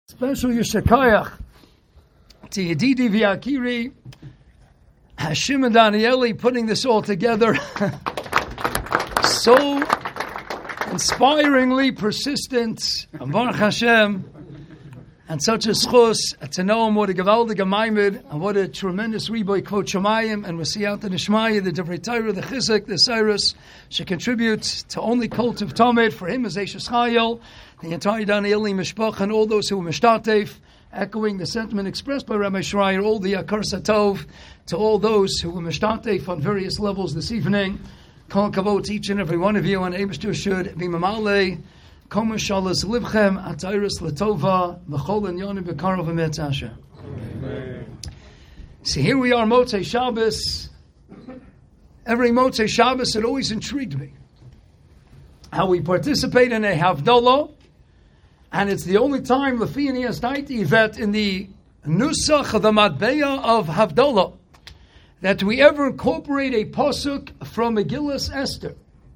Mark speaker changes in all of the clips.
Speaker 1: Special Yeshakayach to Yedidi V'Akiri, Hashim and Danieli putting this all together so inspiringly persistent. Baruch Hashem, and such a schus to know him, what a gewaldige maimed, and what a tremendous riboy kvod shamayim, and we see out the Nishmaya, the Divrei Torah, the Chizuk, the Cyrus, should contribute to only cult of Tamid for him as Eishes Chayil, the entire Danieli Mishpach, and all those who were Mishtatef, echoing the sentiment expressed by Rabbi Schreier, all the Akar Satov, to all those who were Mishtatef on various levels this evening. Kol kavod to each and every one of you, and Eibishter should be Mamale, Koma Shalas Livchem, Atairis Latova, V'chol and Yonim B'karov V'metzasha. See, here we are, Motzei Shabbos. Every Motzei Shabbos, it always intrigued me how we participate in a Havdalah, and it's the only time, Lefini Astaiti, that in the Nusach of the Matbeya of Havdalah, that we ever incorporate a posuk from Megillas Esther.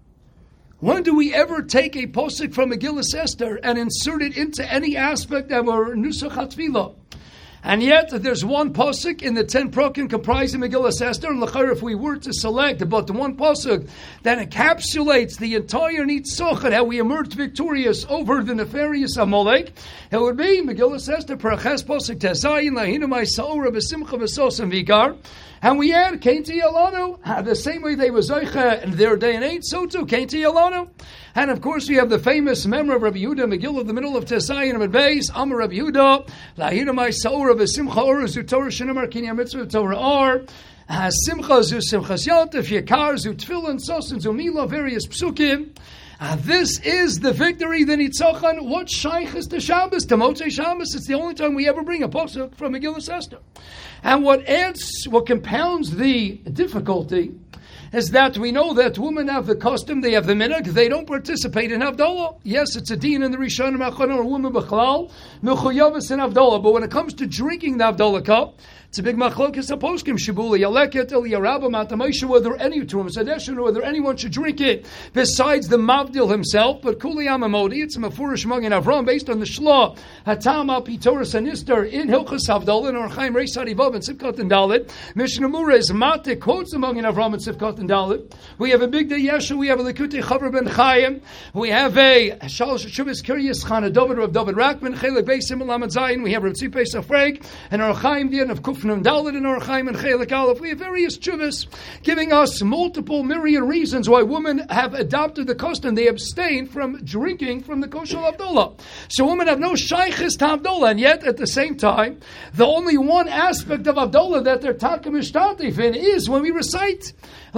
Speaker 1: When do we ever take a posuk from Megillas Esther and insert it into any aspect of our Nusach HaTfilah? And yet, there's one posuk in the 10 prokim comprising Megillas Esther, and l'chayr, if we were to select about the one posuk that encapsulates the entire Nitzoch and how we emerged victorious over the nefarious Amalek, it would be Megillas Esther, Paraches posuk Tezayin, Lahinamai Sa'ura, V'simcha V'sos and Vigar, and we add Keinti Yalanu, the same way they were Zoicha in their day and age, so too Keinti Yalanu. And of course we have the famous memory of Rabbi Yehuda, Megillah, the middle of Tesayin and Beis, Amar Rabbi Yehuda, Lahinamai Sa'ura V'simcha Ora Zu Torah Shinamar Kinyam Mitzvah Torah Ar, Simcha Zu Simchas Yontif, Yekar Zu Tfilin, Sosin Zu Mila, various psukim. This is the victory, the Nitzochan. What shaykh is to Shabbos, to Motzei Shabbos? It's the only time we ever bring a posuk from Megillas Esther. And what compounds the difficulty is that we know that women have the custom, they have the minhag, they don't participate in Havdalah. Yes, it's a din in the Rishonim Achronim or women b'chlal, mechuyavis in Havdalah. But when it comes to drinking the Havdalah cup, it's a big machlokes a poskim shibula yaleket el yarabah matamaisha, whether any Turim Sadeshin or whether anyone should drink it besides the Mavdil himself. But Kuli Amamodi, it's a Mefurish Magen Avram based on the Shlah Hatam al Pitoris Anister in Hilchas Havdalah and Orchaim Reis Hadivav and Sivkot and Dalit. Mishnah Murez Mate quotes the Magen Avram and Sivkot and Dalit. We have a big day Yeshu, we have a Likutei Chaver ben Chaim, we have a Shalosh Shuvas Kiryas Chana David Rav David Rakman Chelik Beis Simon Lamed Zayin, we have Rav Tzipei Safreg and Orchaim the end of Kuf Dalit and Orchaim and Chelik Aleph. We have various chuvas giving us multiple myriad reasons why women have adopted the custom. They abstain from drinking from the kosher Havdalah. So women have no shaykhis to Havdalah, and yet at the same time, the only one aspect of Havdalah that they're takim ishtatif in is when we recite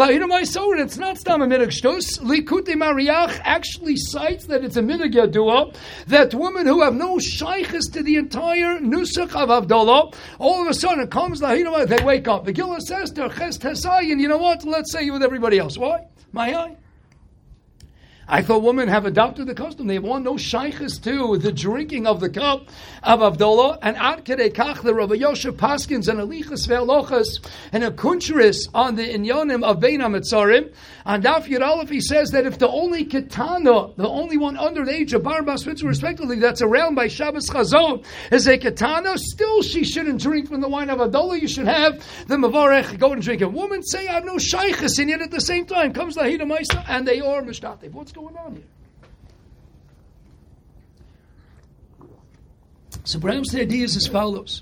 Speaker 1: it's not stam a minhag shtus. Likutei Mariach actually cites that it's a minhag yadua, that women who have no shaykhis to the entire nusach of Havdalah, all of a sudden it comes lahinu, they wake up. The Megillah says they're ches tesayin. You know what? Let's say it with everybody else. Why? My eye. I thought women have adopted the custom. They want no shaykhis to the drinking of the cup of Havdalah. And ad kedei kach, the Rabbi Yosef Paskins and Alichas ve'alochas and a kunchris on the inyonim of Bein HaMetzarim. On Daf Yud Aleph, he says that if the only ketana, the only one under the age of bar bas mitzvah, respectively, that's around by Shabbos Chazon, is a ketana, still she shouldn't drink from the wine of Havdalah. You should have the mavarech go and drink it. Women say, I have no shaykhis, and yet at the same time comes lahida maisa, and they are mishtatev. What's going on here? So perhaps the idea is as follows.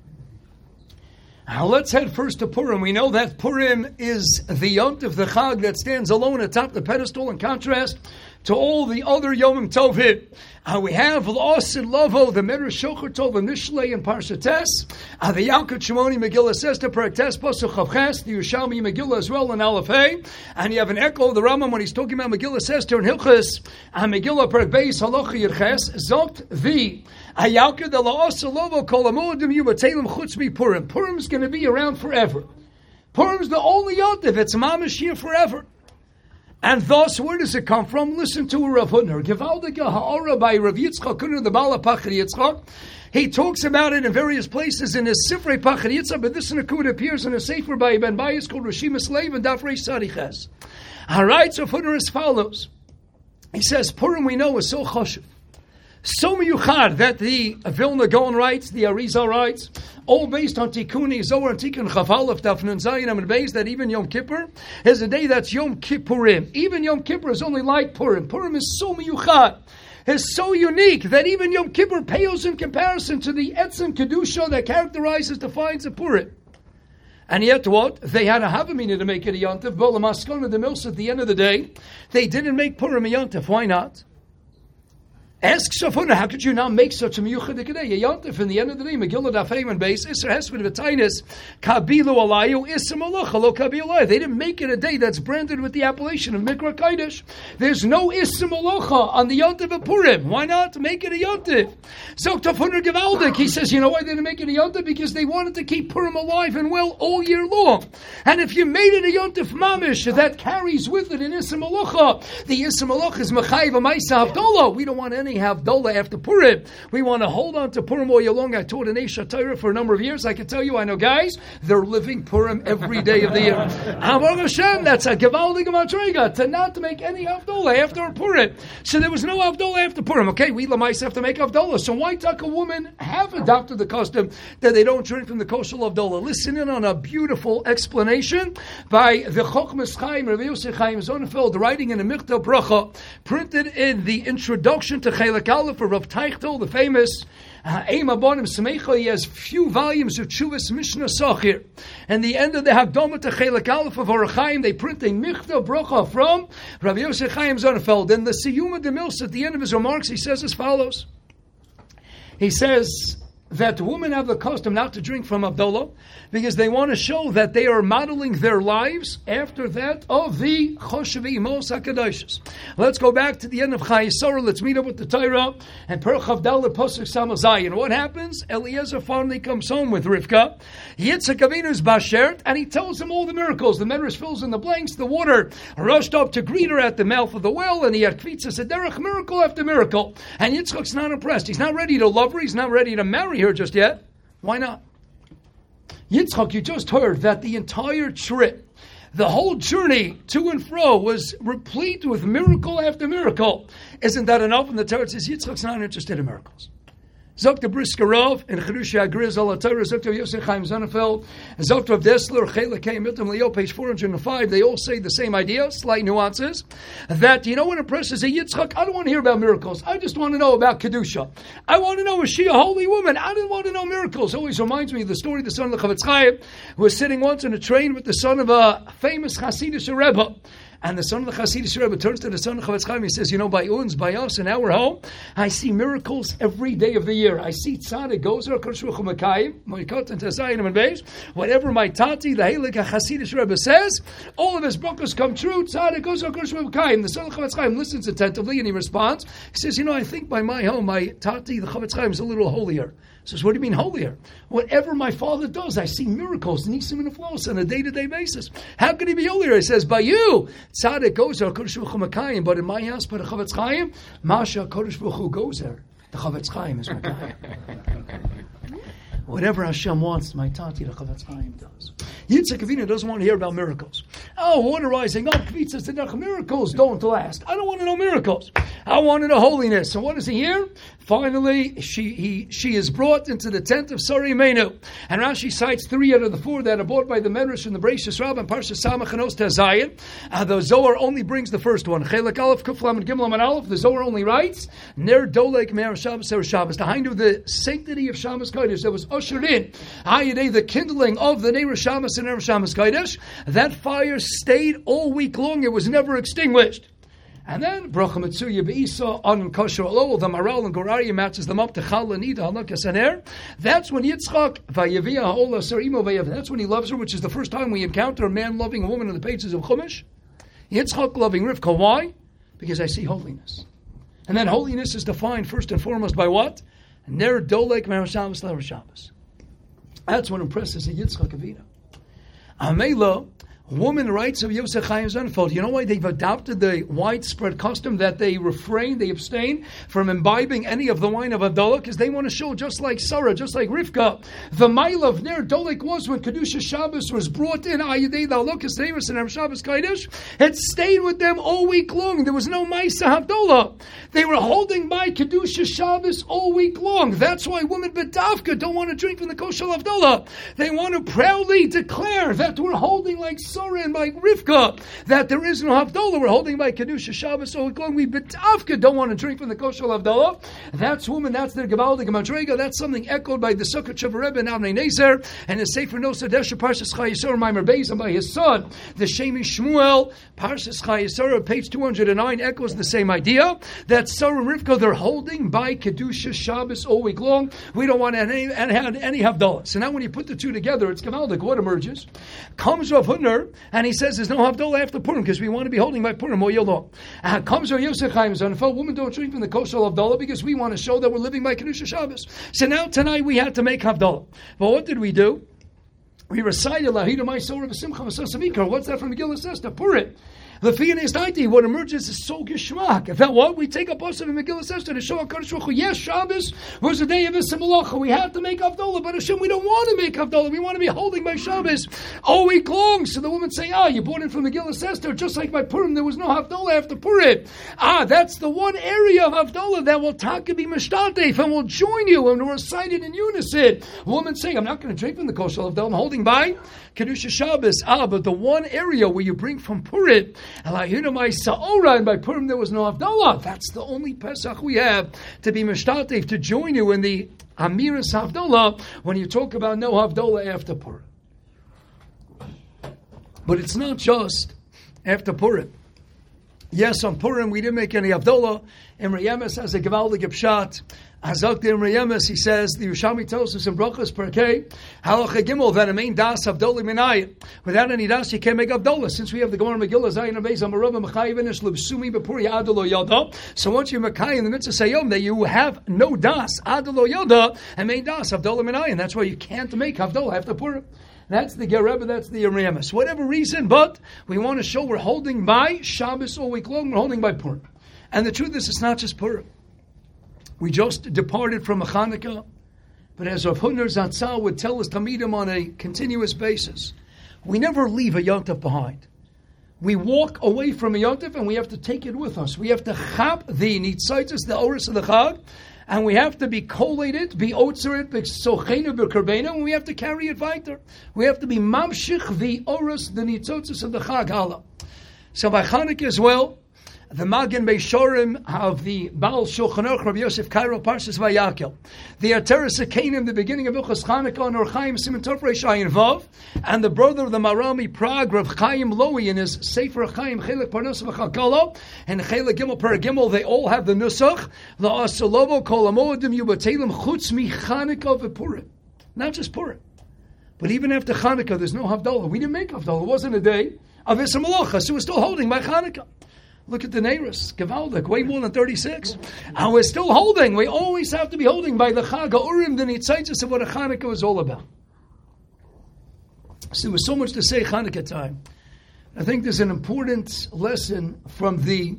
Speaker 1: Now let's head first to Purim. We know that Purim is the yontif, the chag that stands alone atop the pedestal in contrast to all the other Yomim Tovim. We have L'Osid Lovo, the Medrash Shocher Tov, and Mishlei and Parshates. The Yalkut Shimoni Megillah says to Paraktes Pasuk Chavches, the Yerushalmi Megillah as well in Aleph Hey. And you have an echo of the Rambam when he's talking about Megillah says to in Hilchas, Megillah Parak Beis Halacha Yerches, Zokt V. Ayalkut the L'Osid Lovo Kol Amodim Yubatelim Chutz Mi Purim. Purim is going to be around forever. Purim is the only yontif. It's mamish here forever. And thus, where does it come from? Listen to Rav Hutner. Gewaldige Ha'ora by Rav Yitzchak Hutner, the Baal Pachad Yitzchak. He talks about it in various places in his Sifrei Pachad Yitzchak, but this Nakud appears in a Sefer by Ibn Bayis called Rishimas Leiv and Daf Reish Sadiches. All right, so Hutner as follows. He says, Purim we know is so chashuv. So miyuchad that the Vilna Gaon writes, the Arizal writes, all based on Tikuni, Zohar and Tikkun Chavalef, Daf Nun Zayin, and based that even Yom Kippur is a day that's Yom Kippurim. Even Yom Kippur is only like Purim. Purim is so miyuchad, is so unique that even Yom Kippur pales in comparison to the Etzem Kedusha that characterizes, defines a Purim. And yet what? They had a Havamina to make it a Yontif, but Lamaskona, the Mills, at the end of the day, they didn't make Purim a Yontif. Why not? Ask Shafuna, how could you not make such a miyuchadik day? A yontif, in the end of the day, Megillah Daf Heyman base, Isser Hesped V'Tainis, Kabilu Alayu, Isser Malacha, Lo Kabilu Alayu. They didn't make it a day that's branded with the appellation of Mikra Kaidish. There's no Isser Malacha on the yontif of Purim. Why not make it a yontif? So Tafuna Gevaldik, he says, you know why they didn't make it a yontif? Because they wanted to keep Purim alive and well all year long. And if you made it a yontif mamish, that carries with it an Isser Malacha. The Isser Malacha is Mechayv Amaisa Havdolah. We don't want any Havdolah after Purim. We want to hold on to Purim all year long. I taught an Esha Torah for a number of years. I can tell you, I know guys, they're living Purim every day of the year. Baruch Hashem, that's a Gevaldig Madrega, to not to make any Havdolah after Purim. So there was no Havdolah after Purim. Okay, we Lamais have to make Havdolah. So why talk a woman have adopted the custom that they don't drink from the kosher Havdolah? Listen in on a beautiful explanation by the Chochmas Chaim, Rabbi Yosef Chaim Zonenfeld, writing in a Michtav Bracha, printed in the introduction to Chelek Aleph for Rav Teichtel, the famous Eim Abonim Samecha. He has few volumes of Chuvas Mishnah Sachir. And the end of the Hagdama to Chelek Aleph of Orach Chaim, they print a Michtav Bracha from Rav Yosef Chaim Zonenfeld. And the Siyuma de Milsa, at the end of his remarks, he says as follows. He says that women have the custom not to drink from Havdolah because they want to show that they are modeling their lives after that of the Choshevi Mos HaKadoshis. Let's go back to the end of Chayei Sarah. Let's meet up with the Torah and Perach Havdalah Pasuk Samazayin. What happens? Eliezer finally comes home with Rivka. Yitzchak Avinu's Bashert, and he tells him all the miracles. The Medrash fills in the blanks. The water rushed up to greet her at the mouth of the well, and he had Kvitzas Derech, miracle after miracle. And Yitzchak's not impressed. He's not ready to love her. He's not ready to marry her just yet. Why not? Yitzchak, you just heard that the entire trip, the whole journey to and fro was replete with miracle after miracle. Isn't that enough? And the Torah says Yitzchak's not interested in miracles. Zokta Briskerov and Cherushia Griz al Torah, Zokta Yosef Chaim Zonenfeld, Zokta Dessler, Chelekei Mitim Leo, page 405. They all say the same idea, slight nuances. That, you know what impresses a Yitzchak? I don't want to hear about miracles. I just want to know about Kedusha. I want to know, is she a holy woman? I didn't want to know miracles. Always reminds me of the story of the son of the Chavetz Chaim, who was sitting once in a train with the son of a famous Hasidic Rebbe. And the son of the Hasidic Rebbe turns to the son of Chavetz Chaim. He says, you know, by uns, by us, in our home, I see miracles every day of the year. I see tzaddik gozer, Koshruch Makayim, Moikot and Tazayim and Beis. Whatever my tati, the Heilig Hasidic Rebbe says, all of his brachos come true. Tzaddik gozer, Koshruch Makayim. The son of Chavetz Chaim listens attentively and he responds. He says, you know, I think by my home, my tati, the Chavetz Chaim, is a little holier. He says, what do you mean holier? Whatever my father does, I see miracles, nisim and aflos, on a day-to-day basis. How can he be holier? He says, by you, tzaddik goes there, Kodesh Baruch Hu Makayim, but in my house, by the Chavetz Chaim, Masha Kodesh Baruch Hu goes there. The Chavetz Chaim is Makayim. Whatever Hashem wants, my tati, the Chavetz Chaim does. Yitzchak Avinu doesn't want to hear about miracles. Oh, water rising up, kvitzas tzedach, miracles don't last. I don't want to know miracles. I want to know holiness. And what does he hear? Finally, she is brought into the tent of Sari Menu. And Rashi cites 3 out of the 4 that are brought by the Medrash and the Bereishis Rabbah and Parsha Samach and Os Tezayin. The Zohar only brings the first one. Chelek Aleph, Kuflam and Gimlam and Aleph. The Zohar only writes, Ner Dolek Me'er Shabbos Er Shabbos. The height of the sanctity of Shabbos Kodesh that was ushered in. Hayadei, the kindling of the Ner Shabbos and Er Shabbos Kodesh. That fire stayed all week long. It was never extinguished. And then Bracha Mitzuya Beisa on Kosher Olo, the Maral and Gorariya matches them up to Chal Anita Halakas Aner. That's when Yitzchak Vayavia Ha'ola Sarimo Vayav. That's when he loves her, which is the first time we encounter a man loving a woman in the pages of Chumash. Yitzchak loving Rivka. Why? Because I see holiness. And then holiness is defined first and foremost by what? Ner Dolek Mer Shabbos Lever Shabbos. That's what impresses a Yitzchak Avinu. Amela, Woman writes of Yosef Chaim Sonnenfeld, you know why they've adopted the widespread custom that they abstain from imbibing any of the wine of Havdalah? Because they want to show, just like Sarah, just like Rivka, the mile of Ner Dolek was when Kedusha Shabbos was brought in, Ayidei Dalokas Nevis and Am Shabbos Kaidish, it stayed with them all week long. There was no Maisa Havdalah. They were holding by Kedusha Shabbos all week long. That's why women B'davka don't want to drink from the kosher Havdalah. They want to proudly declare that we're holding like Sarah and like Rivka, that there is no Havdalah. We're holding by Kedusha Shabbos all week long. We B'davka don't want to drink from the kosher Havdalah. That's woman, that's their Gevaldik Madrega. That's something echoed by the Sukkot Shav Rebbe and Avnei Nezer and his Sefer Noseh Desher Parshas Chayesor Maimer Beis, and by his son, the Shemi Shmuel, Parshas Chayesor, page 209, echoes the same idea, that Sarah and Rivka, they're holding by Kedusha Shabbos all week long. We don't want any Havdalah. So now when you put the two together, it's Gevaldik. What emerges? Comes Rav Hutner, and he says there's no Havdalah after Purim, because we want to be holding by Purim all year long. Comes Rav Yosef Chaim Sonnenfeld, women don't drink from the kosher Havdalah, because we want to show that we're living by Kedusha Shabbos. So now tonight we had to make Havdalah. But what did we do? We recited Lahidu Ma'asor V'Simcha V'Sasam. What's that from Megillah Esther? Purim. What emerges is so geschmack. In fact, what? We take a pasuk in Megillah Esther to show HaKadosh Baruch Hu, yes, Shabbos was the day of Issa Malacha. We had to make Havdalah, but Hashem, we don't want to make Havdalah. We want to be holding by Shabbos all week long. So the woman say, you bought it from Megillah Esther, just like by Purim, there was no Havdalah after Purim. That's the one area of Havdalah that will taka be mishtatef and will join you and we're recited in unison. Woman saying, I'm not going to drink from the kosher Havdalah, I'm holding by Kedusha Shabbos. But the one area where you bring from Purim, and by Purim there was no Havdalah. That's the only Pesach we have to be mishtatef, to join you in the Amiras Havdalah when you talk about no Havdalah after Purim. But it's not just after Purim. Yes, on Purim we didn't make any Havdalah. Imre Yemes has a Gevaldik Pshat. Hazak the Imre Yemes, he says, the Yerushalmi tells us in Brachos Perkei, Halacha Gimel, that a main das Havdalah Minayim. Without any das, you can't make Havdalah. Since we have the Gemara Megillah, Zayin Abayz, Amarava, Mechayiv, Inish, Libsumi, Bepuri, Adalo Yada. So once you're Mechayiv in the Mitzvah Sayom, that you have no das, Adalo Yada, and main das Havdalah Minayim. That's why you can't make Havdalah after Purim. That's the Gereba, that's the Yeremis. Whatever reason, but we want to show we're holding by Shabbos all week long, we're holding by Purim. And the truth is, it's not just Purim. We just departed from a Chanukah, but as Rav Hutner Zatzal would tell us Tamidim on a continuous basis, we never leave a Yontif behind. We walk away from a Yontif and we have to take it with us. We have to chap the Nitzaitis, the Oris of the Chag, and we have to be collated, be otzeret, be sochenu, be kerbenu, and we have to carry it weiter. We have to be mamshich the Oris, the Nitzaitis of the Chag Hala. So by Chanukah as well, the Magen Beishorim of the Baal Shulchan Aruch, Rabbi Yosef Kairo, Parshas Vayakel. The Ateres Akanim, the beginning of Ilchos Chanukah, and Or Chaim Siman Tov Reish Ayin Vav, and the brother of the Marami Prague, Rav Chaim Lowy, in his Sefer Chaim Chelek Parnas V'Chalkala, and Chelek Gimel Per Gimel, they all have the Nusach, La'asolovo Kol Hamoedim Yubatelim Chutz Mi Chanukah V'Purim. Not just Purim, but even after Chanukah, there's no Havdalah. We didn't make Havdalah. It wasn't a day of Issa Malacha, so we're still holding by Chanukah. Look at the Neiros, Gevaldik, way more than 36. And we're still holding. We always have to be holding by the Chag HaUrim, the Nitzaitis of what a Chanukah is all about. So there was so much to say Chanukah time. I think there's an important lesson from the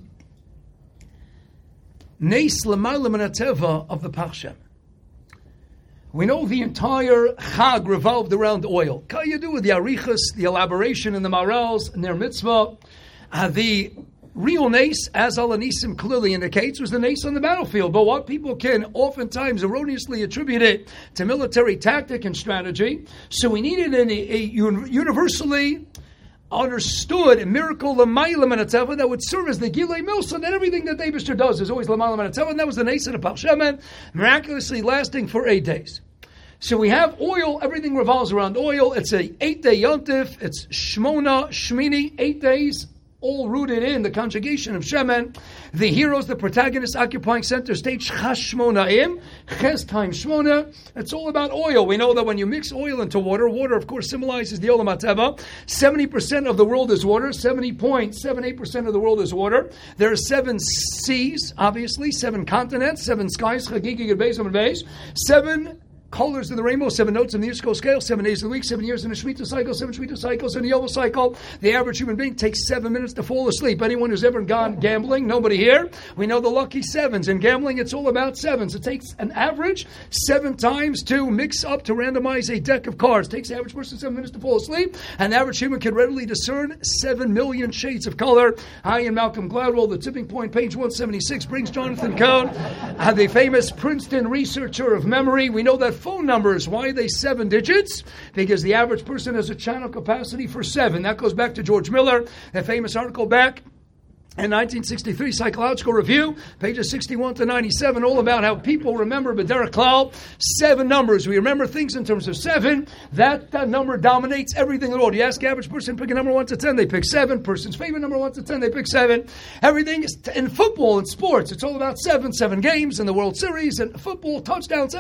Speaker 1: Neis L'Marla Min HaTeva of the Parshem. We know the entire Chag revolved around oil. What you do with the Arichas, the elaboration in the Marals, and their mitzvah, the real nace, as Al-Anisim clearly indicates, was the nace on the battlefield. But what people can oftentimes erroneously attribute it to military tactic and strategy. So we needed a universally understood miracle L'mayla Min HaTeva that would serve as the Gilei Milsa, that everything that Eibishter does is always L'mayla Min HaTeva, and that was the nace of the Parshemen, miraculously lasting for 8 days. So we have oil, everything revolves around oil. It's a 8-day yontif, it's Shmona, Shmini, 8 days, all rooted in the conjugation of Shemen. The heroes, the protagonists, occupying center stage, Chashmonaim, Ches times Shmona. It's all about oil. We know that when you mix oil into water, water of course symbolizes the Olam HaTeva. 70% of the world is water, 70.78% of the world is water. There are 7 seas, obviously, 7 continents, 7 skies, Chagigi, Gebezim, and Beis, 7 colors in the rainbow, 7 notes in the musical scale, 7 days a week, 7 years in a Shemitah cycle, 7 Shemitah cycles in a Yovel cycle. The average human being takes 7 minutes to fall asleep. Anyone who's ever gone gambling, nobody here, we know the lucky sevens. In gambling, it's all about sevens. It takes an average 7 times to mix up, to randomize a deck of cards. It takes the average person 7 minutes to fall asleep. An average human can readily discern 7 million shades of color. I am Malcolm Gladwell. The Tipping Point, page 176, brings Jonathan Cohn, the famous Princeton researcher of memory. We know that phone numbers, why are they 7 digits? Because the average person has a channel capacity for 7. That goes back to George Miller, a famous article back in 1963, Psychological Review, pages 61 to 97, all about how people remember B'derech Klal, 7 numbers. We remember things in terms of 7. That number dominates everything in the world. You ask the average person, pick a number 1 to 10, they pick 7. Person's favorite number 1 to 10, they pick 7. Everything is in football and sports. It's all about 7 games in the World Series and football, touchdowns.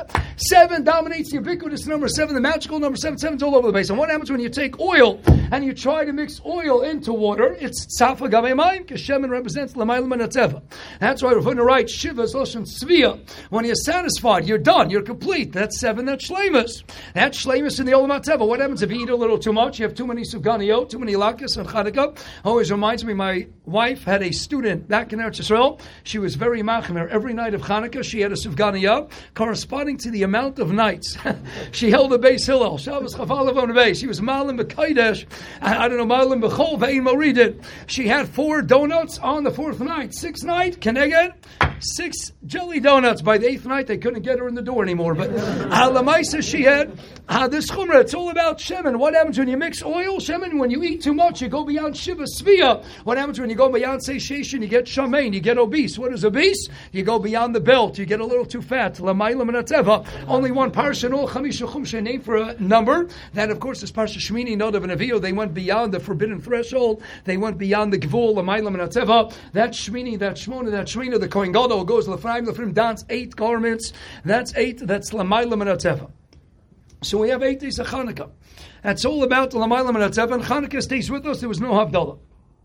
Speaker 1: 7 dominates the ubiquitous number 7, the magical number 7. 7's all over the place. And what happens when you take oil and you try to mix oil into water? It's Tzafa Gamei Mayim, Keshem represents L'mayla Minatzeva. That's why Rav Huna writes, Shiva is Lashon Tzviya. When you're satisfied, you're done, you're complete. That's 7, that's Shleimus. That's Shleimus in the Olam HaTeva. What happens if you eat a little too much? You have too many Suganiyot, too many Lakas and Chanukah. Always reminds me, my wife had a student back in Eretz Yisrael. She was very machmer. Every night of Chanukah, she had a Sufganiyah corresponding to the amount of nights. She held a Beis Hillel. Shabbos Chafalav on the Beis. She was Malim B'Kaidesh. I don't know, Malim B'Chol Ve'in Moridin. She had 4 donuts on the 4th night. 6th night, Keneged, 6 jelly donuts. By the 8th night, they couldn't get her in the door anymore. But Alamaisa, she had this chumrah. It's all about shemen. What happens when you mix oil? Shemen, when you eat too much, you go beyond Shiva Svia. What happens when you go beyond satiation? You get shamein, you get obese. What is obese? You go beyond the belt. You get a little too fat. Lamayla Minatzeva. Only one parsha, all Chamisha Chumshe, name for a number. That, of course, is Parsha Shmini, Nodav and Avio. They went beyond the forbidden threshold. They went beyond the Gvul, Lamayla Minatzeva. That Shmini, that Shmona, that Shmina, the Kohen Gadol goes Lefraim, dance 8 garments. That's 8. That's Lamayla Minatzeva. So we have 8 days of Chanukah. That's all about Lamayla Minatzeva. And Chanukah stays with us. There was no Havdalah.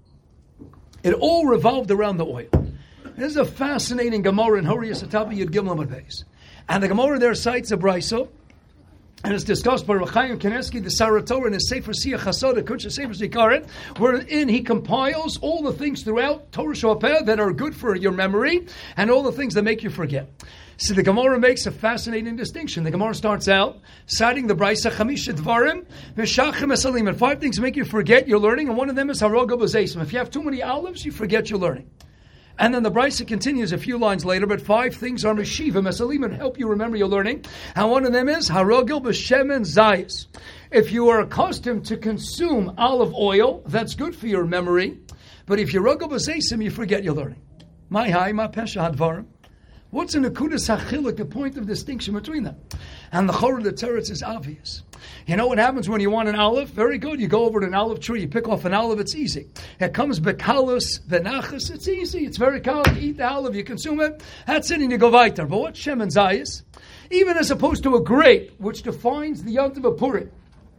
Speaker 1: It all revolved around the oil. This is a fascinating Gemara in Horiyas Atabi Yud Gimel Amud Beis. And the Gemara there cites a Brisa, and it's discussed by Rav Chaim Kanievsky, the Sarah in his Sefer Siyach Hasod, Kunsha Sefer Zikaret, wherein he compiles all the things throughout Torah Shopeh that are good for your memory, and all the things that make you forget. So the Gemara makes a fascinating distinction. The Gemara starts out citing the Brisa Chamisha Dvarim V'Shachim Esalim, and 5 things make you forget your learning, and one of them is Haroga B'Zeisim. If you have too many olives, you forget your learning. And then the Brisa continues a few lines later, but 5 things are Meshiva, Mesalim, and help you remember your learning. And one of them is Harogil B'Shemen Zayis. If you are accustomed to consume olive oil, that's good for your memory. But if you're Rogil B'Zeisim, you forget your learning. My high, my pesha hadvarim. What's in the Kudas HaChiluk, the point of distinction between them? And the Chorah, the Teretz, is obvious. You know what happens when you want an olive? Very good. You go over to an olive tree, you pick off an olive, it's easy. It comes bekalus, benachas, it's easy. It's very cold. You eat the olive, you consume it, that's it, and you go weiter. But what Shemen Zayis? Even as opposed to a grape, which defines the Yom Tov of Purim.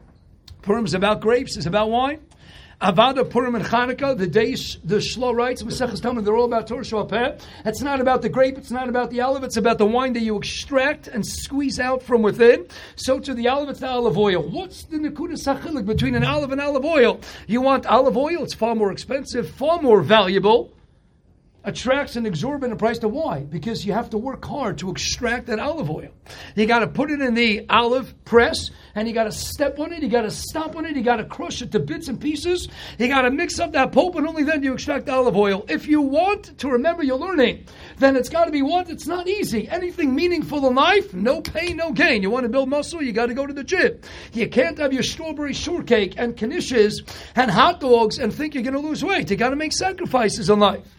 Speaker 1: Purim is about grapes, it's about wine. Avada, Purim, and Chanukah, the days the Shlo writes, Maseches Talmud, they're all about Torah Shopeh. It's not about the grape, it's not about the olive, it's about the wine that you extract and squeeze out from within. So to the olive, it's the olive oil. What's the Nekudas HaChiluk between an olive and olive oil? You want olive oil, it's far more expensive, far more valuable, attracts an exorbitant price. To why? Because you have to work hard to extract that olive oil. You got to put it in the olive press, and you got to step on it, you got to stomp on it, you got to crush it to bits and pieces, you got to mix up that pulp, and only then do you extract the olive oil. If you want to remember your learning, then it's got to be what? It's not easy. Anything meaningful in life, no pain, no gain. You want to build muscle, you got to go to the gym. You can't have your strawberry shortcake and knishes and hot dogs and think you're going to lose weight. You got to make sacrifices in life.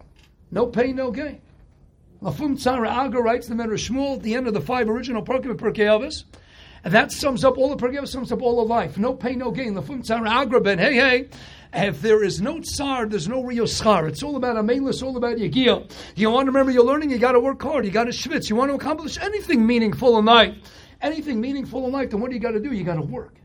Speaker 1: No pain, no gain. Lafum Tzara Agra writes the Medrash Shmuel at the end of the 5 original Parkim of Pirkei Avos. And that sums up all the Pirkei Avos, sums up all of life. No pain, no gain. Lafum Tzara Agra ben, hey, if there is no tsar, there's no real schar. It's all about Ameila, it's all about Yagiyah. You want to remember your learning, you got to work hard, you got to schwitz. You want to accomplish anything meaningful in life, then what do you got to do? You got to work.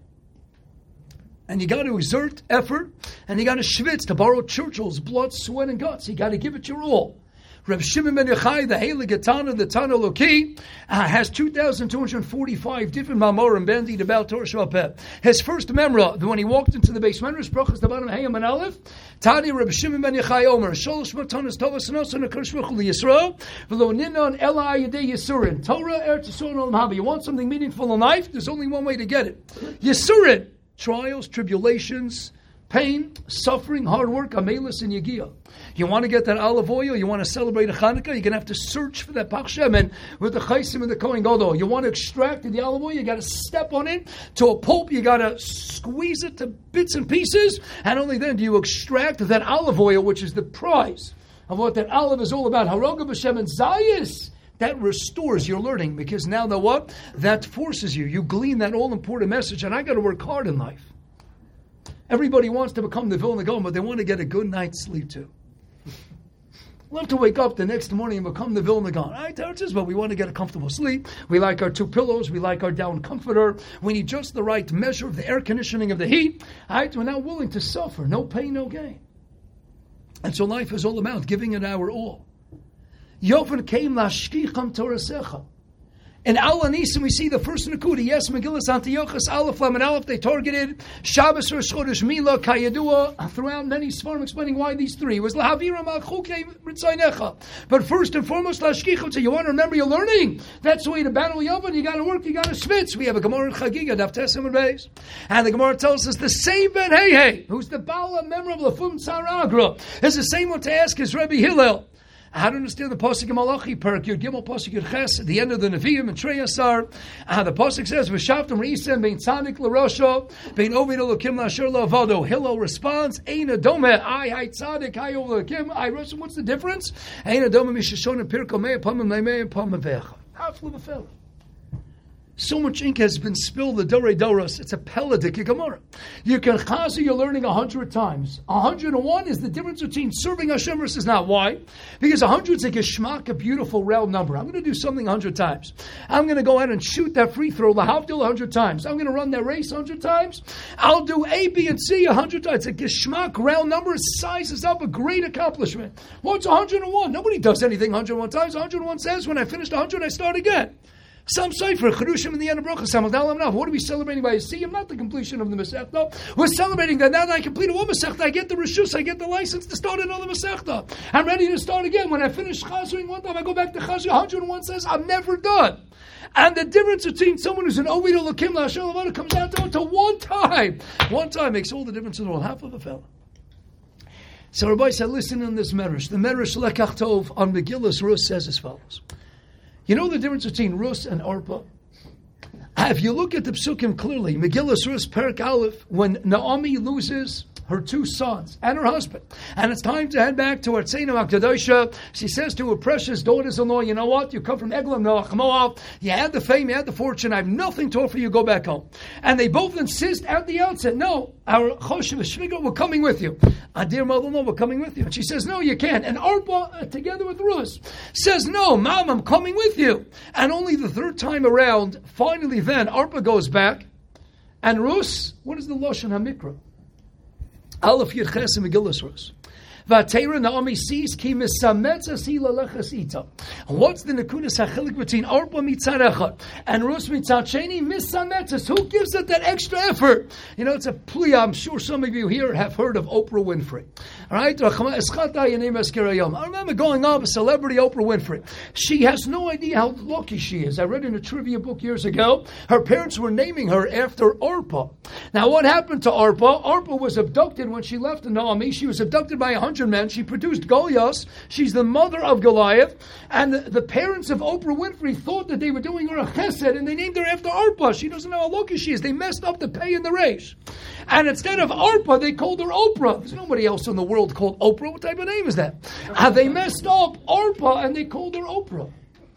Speaker 1: And you got to exert effort, and you got to schwitz, to borrow Churchill's blood, sweat, and guts. You got to give it your all. Reb Shimon ben Yochai, the Heilige Tana, the Tana Loki, has 2,245 different Mamorim bandied about Torah Sheba'al Peh. His first memra, when he walked into the base Medrash, Brachas the bottom of Hayam and Aleph, Tani Reb Shimon ben Yochai Omer, Sholosh Matanas Tovas Nosan HaKadosh Baruch Hu L'Yisrael, V'lo Ninon Ela Ayadei Yisurin, Torah Eretz Yisrael Olam Haba. You want something meaningful in life? There's only one way to get it. Yisurin, trials, tribulations, pain, suffering, hard work, amelis and yagia. You want to get that olive oil, you want to celebrate a Hanukkah, you're going to have to search for that Pach Shemen with the Chaisim and the Kohen Gadol. You want to extract the olive oil, you got to step on it to a pulp, you got to squeeze it to bits and pieces, and only then do you extract that olive oil, which is the prize of what that olive is all about. Haroga b'Shem and Zayis. That restores your learning, because now the what? That forces you. You glean that all-important message, and I got to work hard in life. Everybody wants to become the Vilna Gaon, but they want to get a good night's sleep too. Love to wake up the next morning and become the Vilna Gaon. Right, but we want to get a comfortable sleep. We like our 2 pillows. We like our down comforter. We need just the right measure of the air conditioning of the heat. Right, we're not willing to suffer. No pain, no gain. And so life is all about giving it our all. Yovan came lashkicham torasecha. In Al Anisim, we see the first Nakuda. Yes, Megillas Antiochus, Aleph, Lam, and Aleph, they targeted Shabbos, Rosh Chodesh, Mila, Kayadua, throughout many Sfarim explaining why these 3. It was Lahavira Malchuke Ritzainecha. But first and foremost, Lashkicham, so you want to remember your learning. That's the way to battle Yovan. You got to work, you got to schmitz. We have a Gemara in Chagiga, Daf Tesem and Beis. And the Gemara tells us the same Ben Hey, who's the Bala member of Lafum Tzaragra, is the same one to ask as Rebbe Hillel. How to understand the Pasuk in Malachi, Perak Yud Gimel, Pasuk Yud Ches, at the end of the Nevi'im and Treyasar. The Pasuk says, V'shavtam Re'isem, Bein Tzadik L'Rosho, Bein Ovid Elokim L'Asher L'Avado. Hillel responds, Ein Adome, I Tzadik, I Elokim, I Roshim. What's the difference? Ein Adome, Mishashon, and Pirko, Mei, Pamim, Leimei, and Pamim Vecha. How flew the fellow? So much ink has been spilled, the Dorei Doros. It's a Peladik Gemara. You can chazer your learning 100 times. 101 is the difference between serving Hashem versus not. Why? Because 100 is a geschmack, a beautiful round number. I'm going to do something 100 times. I'm going to go out and shoot that free throw, Lahavdil, 100 times. I'm going to run that race 100 times. I'll do A, B, and C 100 times. It's a geschmack, round number. It sizes up a great accomplishment. What's 101? Nobody does anything 101 times. 101 says, when I finished 100, I start again. Some Sefer, Cherushim in the end of Bracha, Samadal. What are we celebrating by Yisiyim? Not the completion of the Masechta. We're celebrating that now that I completed one Masechta, I get the Rishus, I get the license to start another Masechta. I'm ready to start again. When I finish Chazering one time, I go back to Chazering. 101 says, I'm never done. And the difference between someone who's an Ovid Elokim L'Asher L'Avado comes down to one time. One time makes all the difference in the world. Half of a fellow. So Rabbi said, listen in this Medrash. The Medrash Lekach Tov on Megillas Rus says as follows. You know the difference between Rus and Arpa? If you look at the Psukim clearly, Megillas Rus, Perak Aleph, when Naomi loses her 2 sons and her husband, and it's time to head back to Artzeinu HaKadoshah, she says to her precious daughters-in-law, you know what? You come from Eglam, Melech Moab, you had the fame, you had the fortune, I have nothing to offer you, go back home. And they both insist at the outset, no, our Choshev Shviga, we're coming with you. Dear mother-in-law, we're coming with you. And she says, no, you can't. And Arpa, together with Rus, says, no, Mom, I'm coming with you. And only the 3rd time around, finally then, Arpa goes back, and Rus, what is the Lashon HaMikra? Aleph Yud Ches in Megillas Rus. V'atera Naomi sees ki misametzas hi lelechas ita. What's the nekudas hachilik between Arpa mitzad echad and Rus mitzad sheni? Misametzas. Who gives it that extra effort? You know, it's a plea. I'm sure some of you here have heard of Oprah Winfrey. All right? I remember going up, a celebrity, Oprah Winfrey. She has no idea how lucky she is. I read in a trivia book years ago, her parents were naming her after Arpa. Now, what happened to Arpa? Arpa was abducted when she left Naomi. She was abducted by 100 men. She produced Goliath. She's the mother of Goliath. And the parents of Oprah Winfrey thought that they were doing her a chesed, and they named her after Arpa. She doesn't know how lucky she is. They messed up the pay and the resh. And instead of Arpa, they called her Oprah. There's nobody else in the world called Oprah. What type of name is that? They messed up Arpa, and they called her Oprah.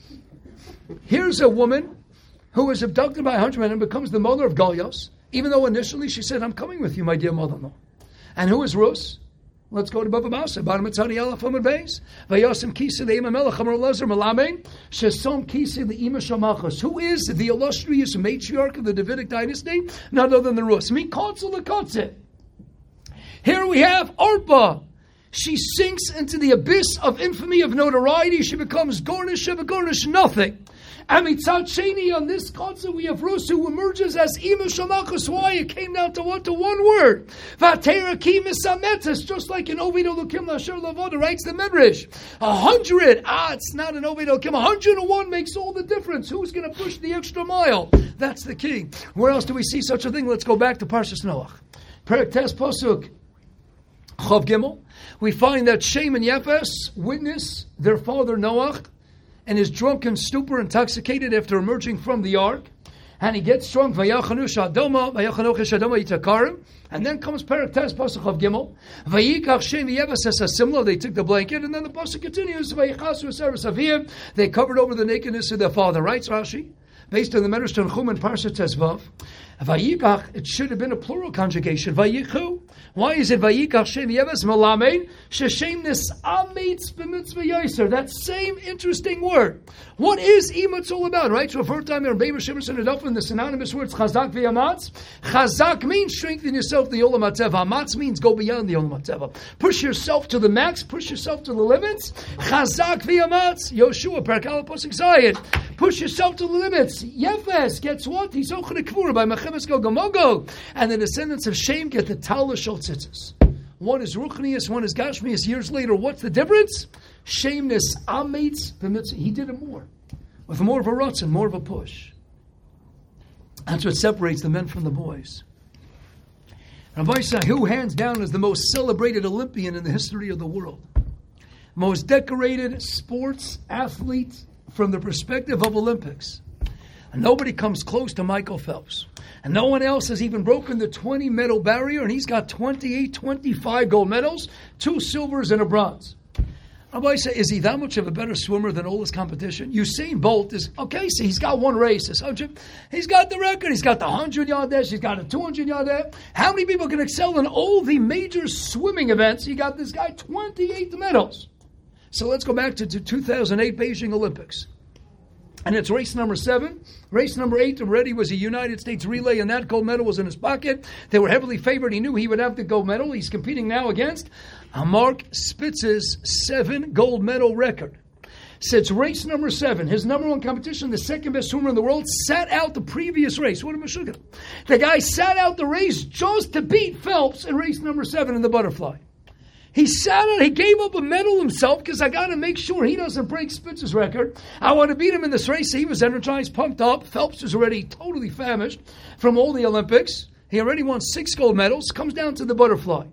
Speaker 1: Here's a woman who is abducted by 100 men and becomes the mother of Goliath, even though initially she said, I'm coming with you, my dear mother-in-law. And who is Rus? Let's go to Bava Basra. Bottom of Tzadi Aleph Amud Beis. Vayosim Kisa the Imam Melech Amar Lezer Malamein. Shesom Kisa the Ima Shamachos. Who is the illustrious matriarch of the Davidic dynasty? None other than the Rus. Mi Kotzel the Kotzit. Here we have Arpa. She sinks into the abyss of infamy, of notoriety. She becomes Gornish, Sheva nothing. And mitzad sheni, on this concept, we have Rus, who emerges as Ima Shamachos. Why? It came down to what? To one word. Vatera ki misametes, just like an Ovid Elokim Lasher Lavoda, writes the Midrash. 100. It's not an Ovid Elokim. 101 makes all the difference. Who's going to push the extra mile? That's the key. Where else do we see such a thing? Let's go back to Parshas Noach. Perek Tes Pasuk Chav Gimel. We find that Shem and Yefes witness their father Noach and is drunk and stupor, intoxicated after emerging from the ark. And he gets drunk, and then comes Perek Tes Pasuk of Gimel. Vayikach Shem Yefes as a similar. They took the blanket, and then the pasuk continues. They covered over the nakedness of their father. Writes Rashi, based on the Medrash Tanchum and Parshat Tezvav. Vayikach, it should have been a plural conjugation. Vayichu. Why is it Vayikach Shem Yefes Malamein? Sheshem Nisamitz b'mitzvah Yaiser. That same interesting word. What is Imatz all about, right? So for time in Beber Shemerson and Adolfin, the synonymous words Chazak v'Yamatz. Chazak means strengthen yourself the Olam HaTeva. Amatz means go beyond the Olam HaTeva. Push yourself to the max, push yourself to the limits. Chazak v'Yamatz. Yoshua, Perkal Posik Zayed. Push yourself to the limits. Yefes gets what? He's Ochre Kvura by Mechemes Gogomogo. And the descendants of Shem get the Tal Shal Tzitzis. One is Ruchnius, one is Gashmius. Years later, what's the difference? Shameness, Amitz, he did it more. With more of a rutzin, more of a push. That's what separates the men from the boys. Rabbi Yisrael, who hands down is the most celebrated Olympian in the history of the world? Most decorated sports athlete from the perspective of Olympics. And nobody comes close to Michael Phelps. And no one else has even broken the 20 medal barrier, and he's got 28, 25 gold medals, 2 silvers and a bronze. Rabbi say, is he that much of a better swimmer than all this competition? Usain Bolt is, okay, so he's got one race, he's got the record, he's got the 100-yard dash, he's got a 200-yard dash. How many people can excel in all the major swimming events? You got this guy, 28 medals. So let's go back to 2008 Beijing Olympics. And it's race number 7. Race number 8 already was a United States relay, and that gold medal was in his pocket. They were heavily favored. He knew he would have the gold medal. He's competing now against Mark Spitz's 7 gold medal record. So it's race number 7. His number 1 competition, the second best swimmer in the world, sat out the previous race. What a mashugah. The guy sat out the race just to beat Phelps in race number 7 in the butterfly. He sat out, he gave up a medal himself because I got to make sure he doesn't break Spitz's record. I want to beat him in this race. He was energized, pumped up. Phelps was already totally famished from all the Olympics. He already won 6 gold medals. Comes down to the butterfly.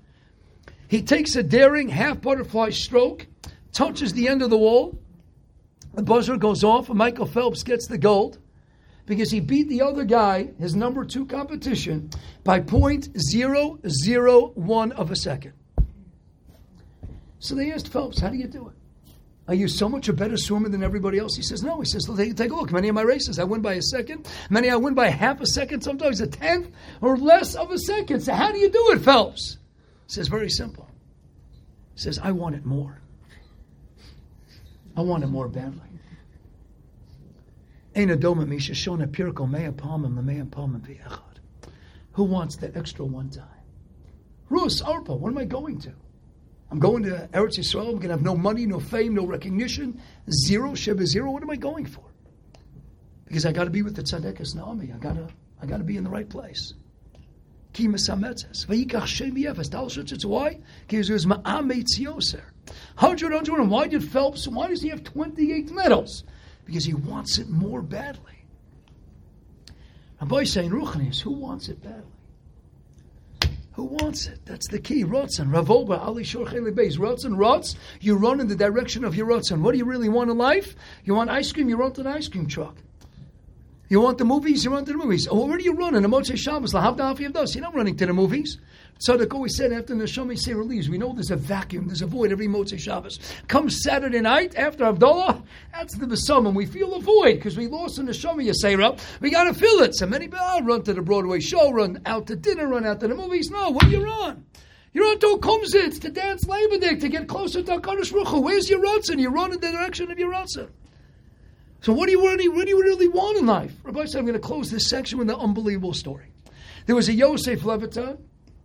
Speaker 1: He takes a daring half butterfly stroke, touches the end of the wall. The buzzer goes off, and Michael Phelps gets the gold because he beat the other guy, his number 2 competition, by 0.001 of a second. So they asked Phelps, how do you do it? Are you so much a better swimmer than everybody else? He says, no. He says, well, take a look. Many of my races, I win by a second. Many I win by half a second, sometimes a tenth or less of a second. So how do you do it, Phelps? He says, very simple. He says, I want it more. I want it more badly. Who wants the extra one time? Rus, Arpa, what am I going to? I'm going to Eretz Yisrael. I'm going to have no money, no fame, no recognition. 0, Sheba 0. What am I going for? Because I got to be with the Tzaddikas Naomi. I got to be in the right place. Ki mesametzes. Vayikach Shem Yefes. Tal Shutzitz. Why? Because there's ma'ametz yoser. 100. Why did Phelps? Why does he have 28 medals? Because he wants it more badly. Rabbi saying Ruchnius, who wants it badly? Who wants it? That's the key. Rotzen. Ravoba, Ali Shorcheli Beis. Rotzen, you run in the direction of your Rotzen. What do you really want in life? You want ice cream? You run to an ice cream truck. You want the movies? You run to the movies. Oh, where do you run? In the Motzei Shabbos, Lahavda Afiyavdos. You're not running to the movies. Tzaddik always said after the Neshama Sefer leaves, we know there's a vacuum, there's a void every Motzei Shabbos. Comes Saturday night after Havdalah, that's the Besum, and we feel a void because we lost the Neshama Sefer. We got to fill it. So many people run to the Broadway show, run out to dinner, run out to the movies. No, what do you run? You're on to Kumzitz, to dance Labor Day, to get closer to HaKadosh Baruch Hu. Where's your Ratzon? You run in the direction of your Ratzon. So what do you really want in life? Rabbi said, I'm going to close this section with an unbelievable story. There was a Yosef Levitan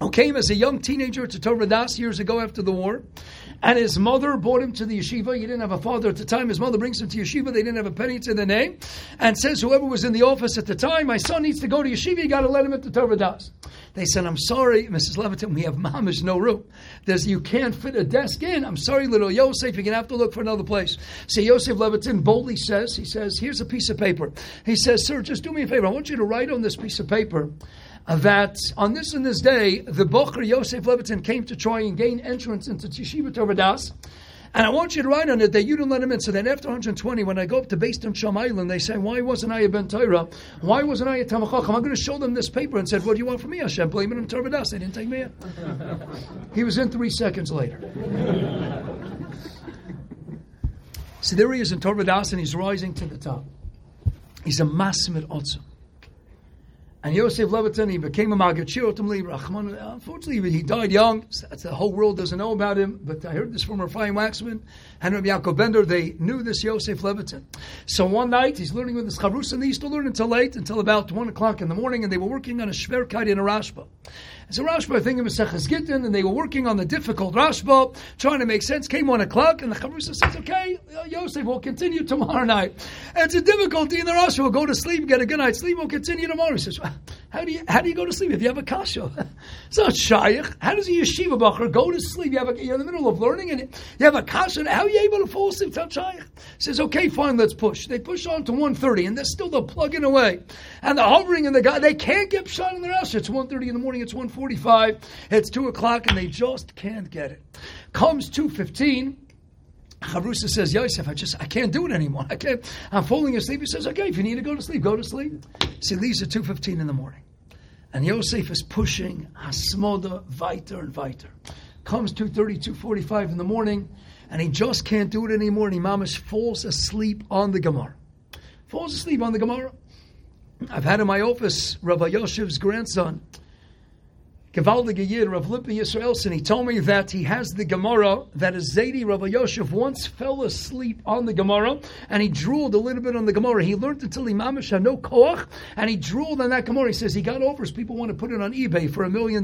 Speaker 1: who came as a young teenager to Torah Das years ago after the war, and his mother brought him to the yeshiva. He didn't have a father at the time. His mother brings him to yeshiva. They didn't have a penny to their name, and says whoever was in the office at the time, my son needs to go to yeshiva. You got to let him into Torah Das. They said, I'm sorry, Mrs. Levitin, we have mamish no room. You can't fit a desk in. I'm sorry, little Yosef, you're going to have to look for another place. So Yosef Levitin boldly says, here's a piece of paper. He says, sir, just do me a favor. I want you to write on this piece of paper that on this and this day, the Bocher Yosef Levitin came to try and gain entrance into Yeshiva Torah Das. And I want you to write on it that you didn't let him in. So then after 120, when I go up to Beis Din Sham Island, they say, why wasn't I a Ben Torah? Why wasn't I a Talmid Chacham? I'm going to show them this paper and said, what do you want from me, Hashem? Blame it on Torah Das. They didn't take me in. He was in 3 seconds later. So there he is in Torah Das, and he's rising to the top. He's a Masimid Otzim. And Yosef Levitin, he became a Maggid Shir ultimately. Unfortunately, he died young. That's the whole world doesn't know about him. But I heard this from Raphaim Waxman and Rabbi Yaakov Bender. They knew this Yosef Levitin. So one night, he's learning with his Chavrusa, and they used to learn until late, until about 1 o'clock in the morning, and they were working on a Shverkeit in a Rashba. It's a Rashba, I think it was Seches Gittin, and they were working on the difficult Rashba, trying to make sense. Came 1 o'clock, and the Chavrusa says, okay, Yosef, we'll continue tomorrow night. It's a difficulty in the Rashba. We'll go to sleep, get a good night's sleep, we'll continue tomorrow. He says, how do you go to sleep if you have a kasha? It's not shaykh. How does a yeshiva bacher go to sleep? You're in the middle of learning and you have a kasha. How are you able to fall asleep? It's not shaykh. He says, okay, fine, let's push. They push on to 1:30 and they're still plugging away. And they're hovering in the guy. They can't get shot in their house. It's 1:30 in the morning. It's 1:45. It's 2 o'clock and they just can't get it. Comes 2:15. Chavrusa says, Yosef, I can't do it anymore. I'm falling asleep. He says, okay, if you need to go to sleep, go to sleep. So he leaves at 2:15 in the morning. And Yosef is pushing Hasmoda weiter and weiter. Comes 2:30, 2:45 in the morning, and he just can't do it anymore, and Imamish falls asleep on the Gemara. Falls asleep on the Gemara. I've had in my office Rabbi Yoshev's grandson, Gevaldige Yid, Rav Lippe Yisraelson. He told me that he has the Gemara that a Zaidi Rabbi Yoshev once fell asleep on the Gemara and he drooled a little bit on the Gemara. He learned until he mamish had no koach and he drooled on that Gemara. He says he got offers. People want to put it on eBay for $1 million.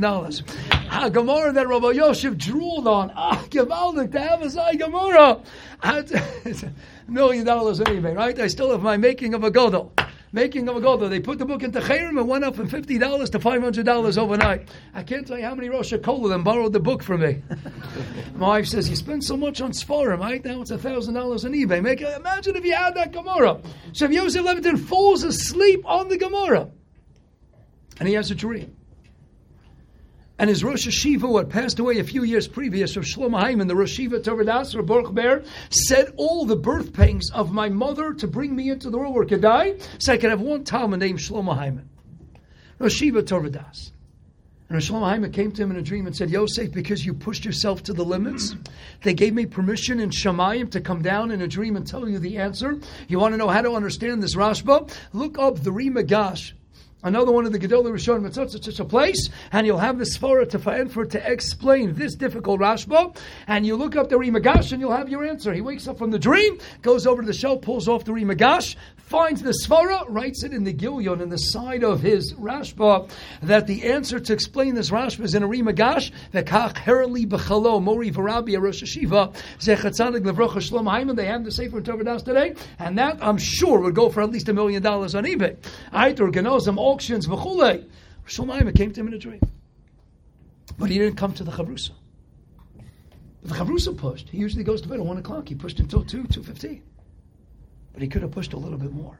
Speaker 1: A Gemara that Rabbi Yoshev drooled on. Gevaldige to have a Zay Gemara. It's $1 million on eBay, right? I still have my making of a Godel. Making of a Golda. They put the book into Chayrim and went up from $50 to $500 overnight. I can't tell you how many Rosh Hashanah them borrowed the book from me. My wife says, you spend so much on Sfarim, right? Now it's $1,000 on eBay. Imagine if you had that Gemara. So if Yosef Levitin falls asleep on the Gemara, and he has a dream. And his Rosh Hashiva, who had passed away a few years previous, Rav Shlomo Hyman, the Rosh Hashiva Torah Das, Rav Baruch Ber, said all the birth pangs of my mother to bring me into the world were Kedai, so I could have one Talmud named Shlomo Hyman. Rosh Hashiva Torah Das. And Rav Shlomo Hyman came to him in a dream and said, Yosef, because you pushed yourself to the limits, they gave me permission in Shamayim to come down in a dream and tell you the answer. You want to know how to understand this Rashba? Look up the Rimagash. Another one of the Gedolei Rishonim, it's such a place, and you'll have the Sfara to explain this difficult Rashba, and you look up the Rimagash, and you'll have your answer. He wakes up from the dream, goes over to the shelf, pulls off the Rimagash, finds the Sfara, writes it in the Gilyon, in the side of his Rashba, that the answer to explain this Rashba is in a Rimagash, V'kach herli b'chalo, Mori v'Rabbi, Rosh Hashiva, Zechat Tzadik Levrocha Shlomo Hyman, they have the Sefer Torah Das today, and that, I'm sure, would go for at least $1 million on eBay. Aitor Genozim, auctions, v'chulei. Shlomo Hyman came to him in a dream. But he didn't come to the Chavrusa. But the Chavrusa pushed. He usually goes to bed at 1 o'clock. He pushed until 2:15. But he could have pushed a little bit more.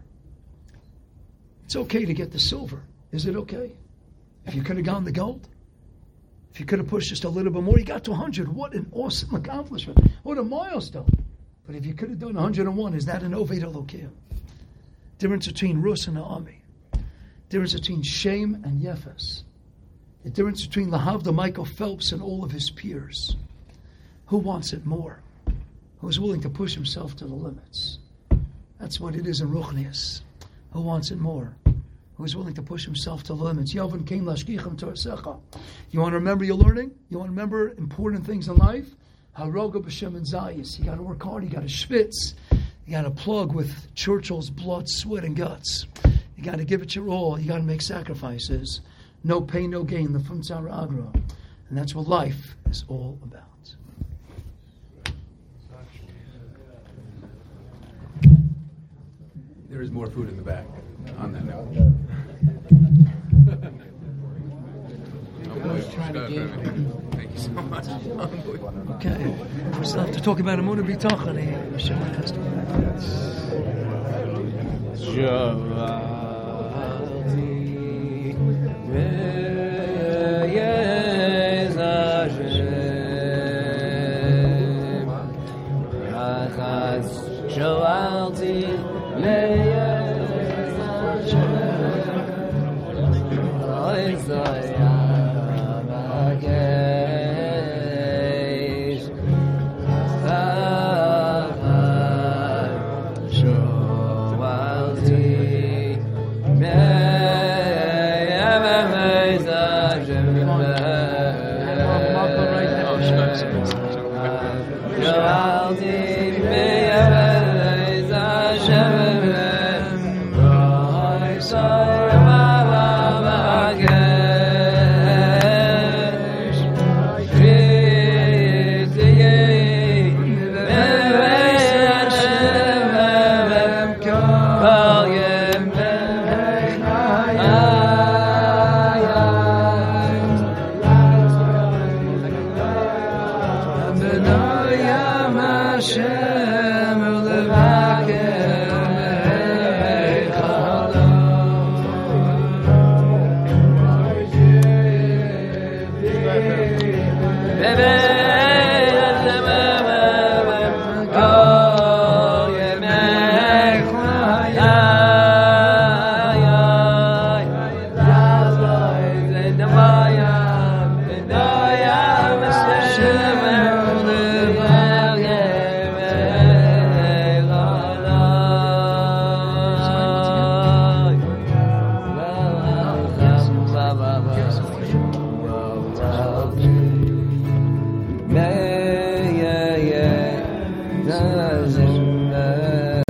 Speaker 1: It's okay to get the silver. Is it okay? If you could have gone the gold? If you could have pushed just a little bit more, you got to 100. What an awesome accomplishment. What a milestone. But if you could have done 101, is that an Oved Elokim? Difference between Rus and Naomi. Difference between Shem and Yefes. The difference between Lahavda, Michael Phelps, and all of his peers. Who wants it more? Who's willing to push himself to the limits? That's what it is in Ruchnius. Who wants it more? Who's willing to push himself to the limits? Yovan came lashkichim torsecha. You want to remember your learning? You want to remember important things in life? Haroga b'shem and zayis. You got to work hard. You got to schwitz. You got to plug with Churchill's blood, sweat, and guts. You got to give it your all. You got to make sacrifices. no pain, no gain, the Fum Tzara Agra. And that's what life is all about.
Speaker 2: There is more food in the back. On that note. Thank you so much.
Speaker 1: Okay, we still have to talk about Emunah B'Tachon here. Shema has to